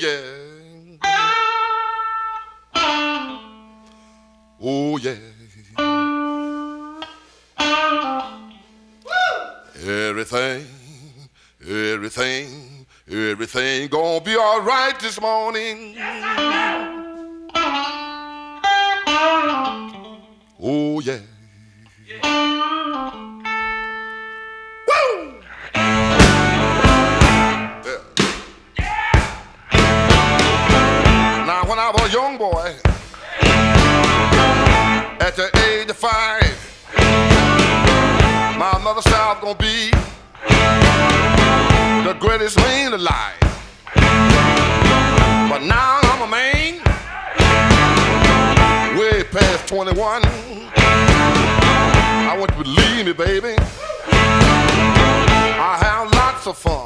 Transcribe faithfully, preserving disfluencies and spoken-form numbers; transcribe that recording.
yeah. Oh yeah. Everything, everything, everything gonna be all right this morning. Oh yeah. Woo! Yeah. Now when I was a young boy, at the age of five, my mother said I was gonna be the greatest man alive. But now I'm a man, way past twenty-one. I want you to believe me, baby. I have lots of fun.